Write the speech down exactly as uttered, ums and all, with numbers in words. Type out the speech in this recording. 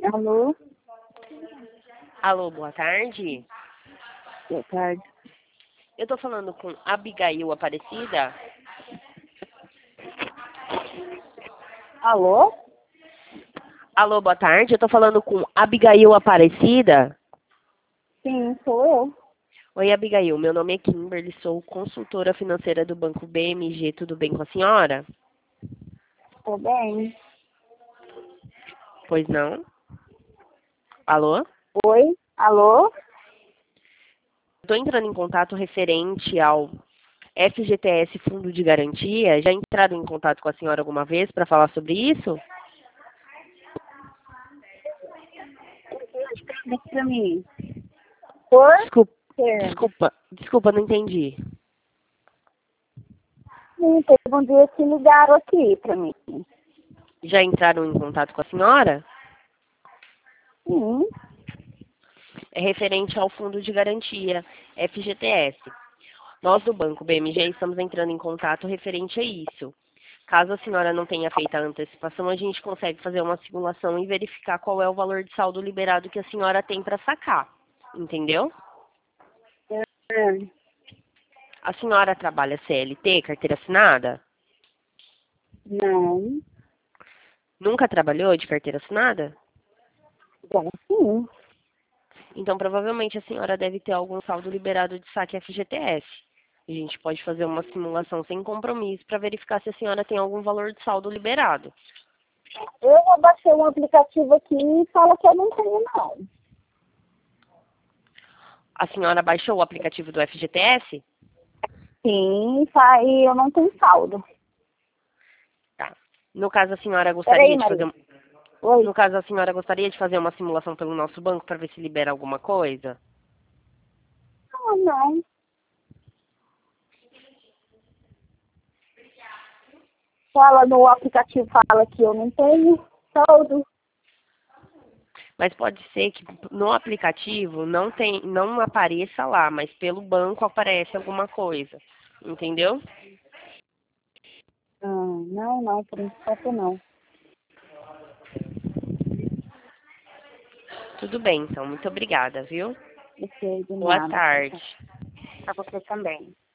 Alô? Alô, boa tarde. Boa tarde. Eu tô falando com Abigail Aparecida. Alô? Alô, boa tarde. Eu tô falando com Abigail Aparecida. Sim, sou eu. Oi, Abigail. Meu nome é Kimberly, sou consultora financeira do Banco B M G. Tudo bem com a senhora? Tô bem. Pois não? Alô? Oi? Alô? Estou entrando em contato referente ao F G T S Fundo de Garantia. Já entraram em contato com a senhora alguma vez para falar sobre isso? Diz pra mim. Por Desculpa, quê? desculpa, desculpa, não entendi. Sim, teve um dia que ligaram aqui pra mim. Já entraram em contato com a senhora? Sim. É referente ao Fundo de Garantia, F G T S. Nós do Banco B M G estamos entrando em contato referente a isso. Caso a senhora não tenha feito a antecipação, a gente consegue fazer uma simulação e verificar qual é o valor de saldo liberado que a senhora tem para sacar. Entendeu? É. A senhora trabalha C L T, carteira assinada? Não. Nunca trabalhou de carteira assinada? Já sim. Então, provavelmente a senhora deve ter algum saldo liberado de saque F G T S. A gente pode fazer uma simulação sem compromisso para verificar se a senhora tem algum valor de saldo liberado. Eu baixei um aplicativo aqui e fala que eu não tenho, não. A senhora baixou o aplicativo do F G T S? Sim, tá, e eu não tenho saldo. Tá. No caso, a senhora Peraí, gostaria de fazer Maria. um- Oi? no caso, a senhora gostaria de fazer uma simulação pelo nosso banco para ver se libera alguma coisa? Não, não. Fala no aplicativo, fala que eu não tenho saldo. Mas pode ser que no aplicativo não tem, não apareça lá, mas pelo banco aparece alguma coisa. Entendeu? Ah, não, não, por enquanto não. Tudo bem, então. Muito obrigada, viu? Não sei de Boa nada. tarde. Pra você também.